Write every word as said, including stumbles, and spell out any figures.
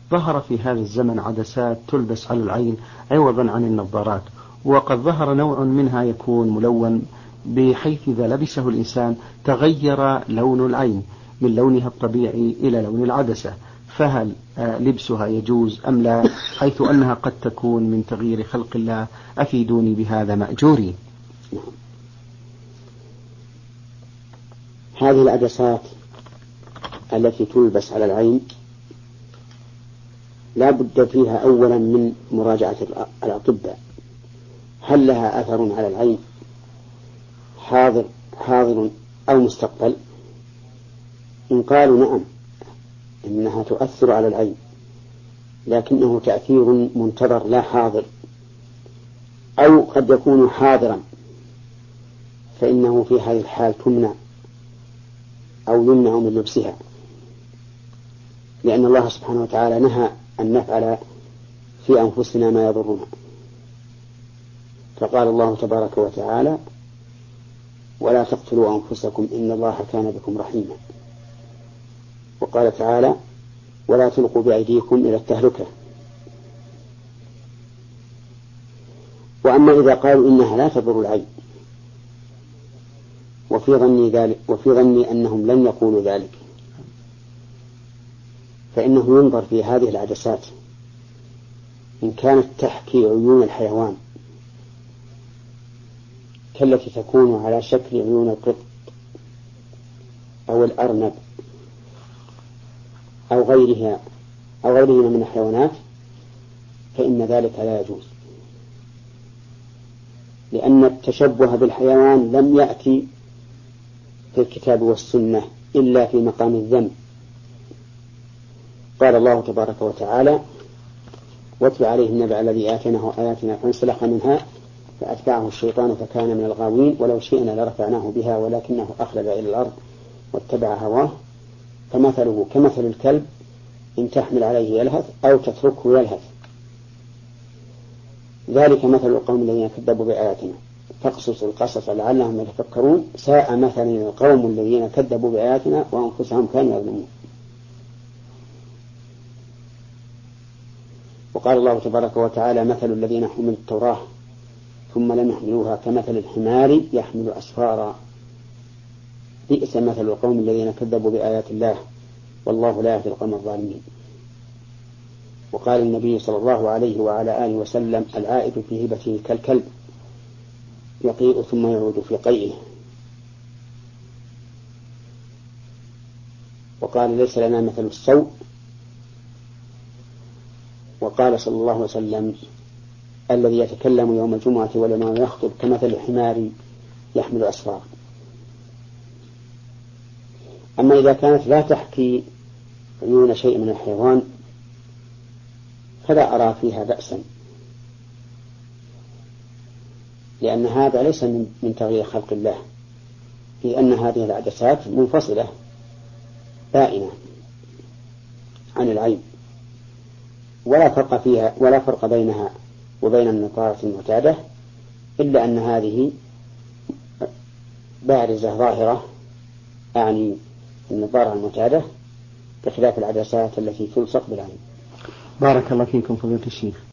ظهر في هذا الزمن عدسات تلبس على العين عوضا عن النظارات، وقد ظهر نوع منها يكون ملون بحيث إذا لبسه الإنسان تغير لون العين من لونها الطبيعي إلى لون العدسة، فهل لبسها يجوز أم لا، حيث أنها قد تكون من تغيير خلق الله؟ أفيدوني بهذا مأجورين. هذه العدسات التي تلبس على العين لا بد فيها أولا من مراجعة الأطباء، هل لها أثر على العين حاضر حاضر أو مستقبل؟ إن قالوا نعم إنها تؤثر على العين لكنه تأثير منتظر لا حاضر، أو قد يكون حاضرا، فإنه في هذه الحال تمنع أو يمنع من لبسها، لأن الله سبحانه وتعالى نهى أن نفعل في أنفسنا ما يضرنا، فقال الله تبارك وتعالى: ولا تقتلوا أنفسكم إن الله كان بكم رحيما. وقال تعالى: ولا تلقوا بأيديكم إلى التهلكة. وأما إذا قالوا إنها لا تضر العين، وفي ظني ذلك وفي ظني أنهم لن يقولوا ذلك، فإنه ينظر في هذه العدسات إن كانت تحكي عيون الحيوان كالتي تكون على شكل عيون القط أو الأرنب أو غيرها أو غيرهما من الحيوانات، فإن ذلك لا يجوز، لأن التشبه بالحيوان لم يأتي في الكتاب والسنة إلا في مقام الذنب. قال الله تبارك وتعالى: واتل عليهم نبأ الذي آتيناه آياتنا فانسلخ منها فأتبعه الشيطان فكان من الغاوين ولو شئنا لرفعناه بها ولكنه أخلد إلى الأرض واتبع هواه فمثله كمثل الكلب إن تحمل عليه يلهث أو تتركه يلهث، ذلك مثل القوم الذين كذبوا بآياتنا فاقصص القصص لعلهم يتفكرون ساء مثلا القوم الذين كذبوا بآياتنا وأنفسهم كانوا يظلمون. وقال الله تبارك وتعالى: مثل الذين حملوا التوراة ثم لم يحملوها كمثل الحمار يحمل أسفارا بئس مثل القوم الذين كذبوا بآيات الله والله لا يهدي القوم الظالمين. وقال النبي صلى الله عليه وعلى آله وسلم: العائد في هبته كالكلب يقيء ثم يعود في قيئه. وقال: ليس لنا مثل السوء. وقال صلى الله عليه وسلم: الذي يتكلم يوم الجمعة والإمام يخطب كمثل الحمار يحمل أسفار. أما إذا كانت لا تحكي عيون شيء من الحيوان فلا أرى فيها بأسا، لأن هذا ليس من تغيير خلق الله، لأن هذه العدسات منفصلة بائنة عن العين، ولا فرق فيها ولا فرق بينها وبين النظارة المعتادة، إلا أن هذه بارزة ظاهرة، أعني النظارة المعتادة، بخلاف العدسات التي تلصق بالعين. بارك الله فيكم فضيلة الشيخ.